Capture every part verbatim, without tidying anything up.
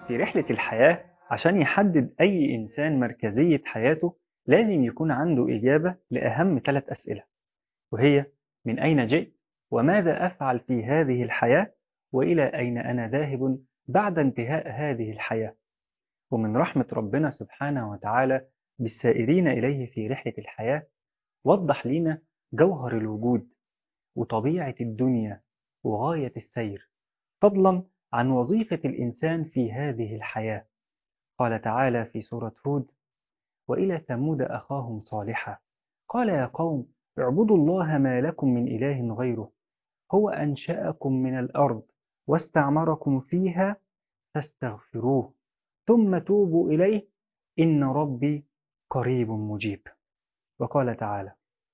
في رحلة الحياة عشان يحدد أي إنسان مركزية حياته لازم يكون عنده إجابة لأهم ثلاث أسئلة، وهي: من أين جئت؟ وماذا أفعل في هذه الحياة؟ وإلى أين أنا ذاهب بعد انتهاء هذه الحياة؟ ومن رحمة ربنا سبحانه وتعالى بالسائرين إليه في رحلة الحياة وضح لنا جوهر الوجود وطبيعة الدنيا وغاية السير، فضلا عن وظيفة الإنسان في هذه الحياة. قال تعالى في سورة هود: وإلى ثمود أخاهم صالحا قال يا قوم اعبدوا الله ما لكم من إله غيره هو أنشأكم من الأرض واستعمركم فيها فاستغفروه ثم توبوا إليه إن ربي قريب مجيب. وقال تعالى: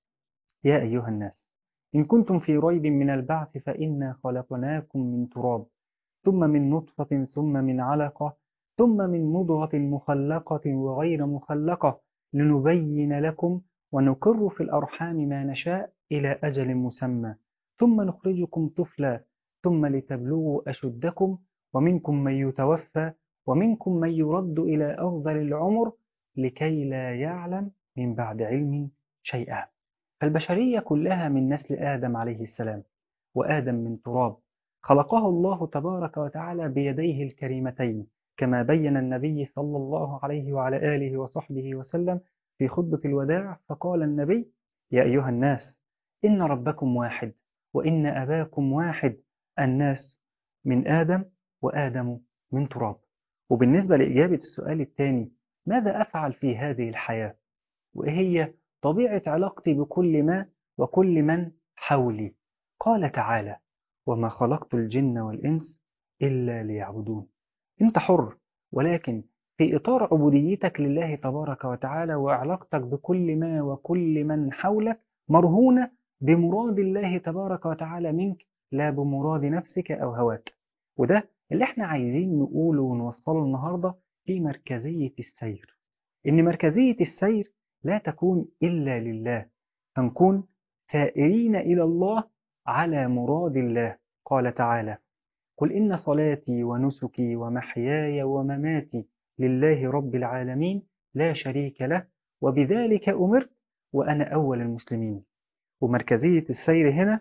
يا أيها الناس إن كنتم في ريب من البعث فإنا خلقناكم من تراب ثم من نطفة ثم من علقة ثم من مضغة مخلقة وغير مخلقة لنبين لكم ونقر في الأرحام ما نشاء إلى أجل مسمى ثم نخرجكم طفلا ثم لتبلغوا أشدكم ومنكم من يتوفى ومنكم من يرد إلى أرذل العمر لكي لا يعلم من بعد علم شيئا. فالبشرية كلها من نسل آدم عليه السلام، وآدم من تراب خلقه الله تبارك وتعالى بيديه الكريمتين، كما بين النبي صلى الله عليه وعلى آله وصحبه وسلم في خطبة الوداع، فقال النبي: يا أيها الناس إن ربكم واحد وإن أباكم واحد، الناس من آدم وآدم من تراب. وبالنسبة لإجابة السؤال الثاني: ماذا أفعل في هذه الحياة؟ وإيه هي طبيعة علاقتي بكل ما وكل من حولي؟ قال تعالى: وما خلقت الجن والإنس إلا ليعبدون. أنت حر، ولكن في إطار عبوديتك لله تبارك وتعالى وعلاقتك بكل ما وكل من حولك مرهونة بمراد الله تبارك وتعالى منك، لا بمراد نفسك أو هواك. وده اللي احنا عايزين نقوله ونوصله النهاردة في مركزية السير، إن مركزية السير لا تكون إلا لله، فنكون سائرين إلى الله على مراد الله. قال تعالى: قل إن صلاتي ونسكي ومحياي ومماتي لله رب العالمين لا شريك له وبذلك أمرت وأنا أول المسلمين. ومركزية السير هنا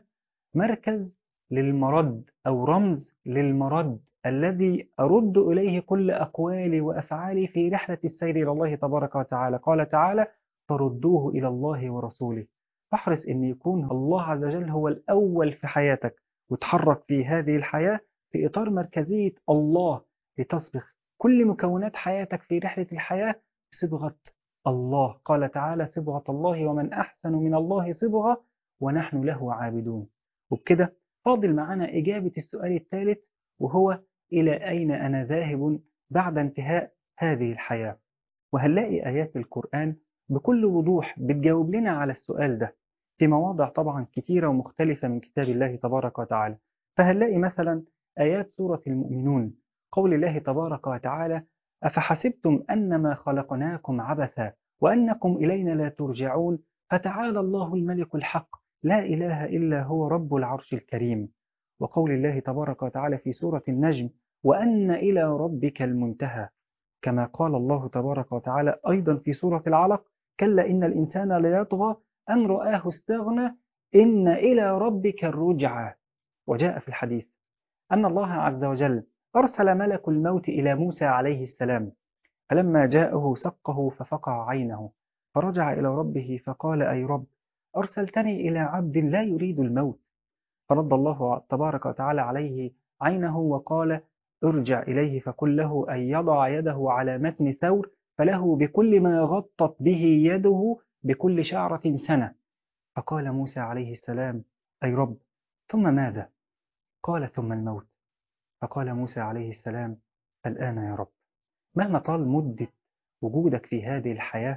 مركز للمرد أو رمز للمرد الذي أرد إليه كل أقوالي وأفعالي في رحلة السير إلى الله تبارك وتعالى. قال تعالى: فردوه إلى الله ورسوله. فاحرص أن يكون الله عز وجل هو الأول في حياتك، وتحرك في هذه الحياة في إطار مركزية الله لتصبغ كل مكونات حياتك في رحلة الحياة بصبغة الله. قال تعالى: صبغة الله ومن أحسن من الله صبغة ونحن له عابدون. وبكده فاضل معنا إجابة السؤال الثالث، وهو: إلى أين أنا ذاهب بعد انتهاء هذه الحياة؟ وهنلاقي آيات القرآن بكل وضوح بتجاوب لنا على السؤال ده في مواضع طبعا كتيرة ومختلفة من كتاب الله تبارك وتعالى. فهنلاقي مثلا آيات سورة المؤمنون، قول الله تبارك وتعالى: أفحسبتم أنما خلقناكم عبثا وأنكم إلينا لا ترجعون فتعالى الله الملك الحق لا إله إلا هو رب العرش الكريم. وقول الله تبارك وتعالى في سورة النجم: وأن إلى ربك المنتهى. كما قال الله تبارك وتعالى أيضا في سورة العلق: كلا إن الإنسان ليطغى أن رآه استغنى إن إلى ربك الرجعى. وجاء في الحديث أن الله عز وجل أرسل ملك الموت إلى موسى عليه السلام، فلما جاءه سقه ففقع عينه، فرجع إلى ربه فقال: أي رب، أرسلتني إلى عبد لا يريد الموت. فرد الله تبارك وتعالى عليه عينه وقال: ارجع إليه فقل له أن يضع يده على متن ثور فله بكل ما غطت به يده بكل شعرة سنة. فقال موسى عليه السلام: أي رب، ثم ماذا؟ قال: ثم الموت. فقال موسى عليه السلام: الآن يا رب. مهما طال مدة وجودك في هذه الحياة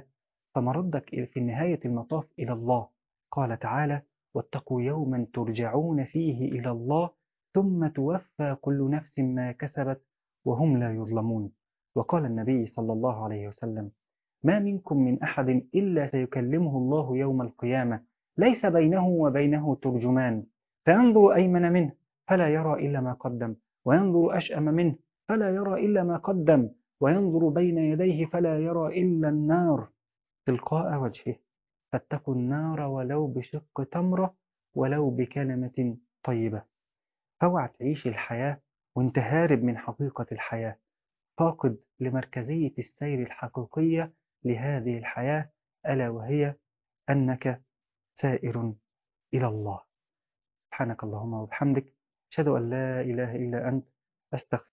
فمردك في نهاية المطاف إلى الله. قال تعالى: واتقوا يوما ترجعون فيه إلى الله ثم توفى كل نفس ما كسبت وهم لا يظلمون. وقال النبي صلى الله عليه وسلم: ما منكم من أحد إلا سيكلمه الله يوم القيامة ليس بينه وبينه ترجمان، فينظر أيمن منه فلا يرى إلا ما قدم، وينظر أشأم منه فلا يرى إلا ما قدم، وينظر بين يديه فلا يرى إلا النار تلقاء وجهه. فاتقوا النار ولو بشق تمرة ولو بكلمة طيبة. فاوعى تعيش الحياة وانت هارب من حقيقة الحياة، فاقد لمركزية السير الحقيقية لهذه الحياة، ألا وهي أنك سائر إلى الله. سبحانك اللهم وبحمدك، أشهد أن لا إله إلا أنت، أستغفرك.